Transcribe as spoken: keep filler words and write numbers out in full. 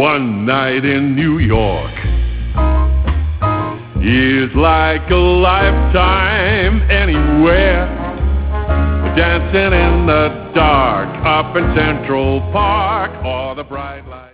One night in New York is like a lifetime anywhere. Dancing in the dark up in Central Park, or the bright light.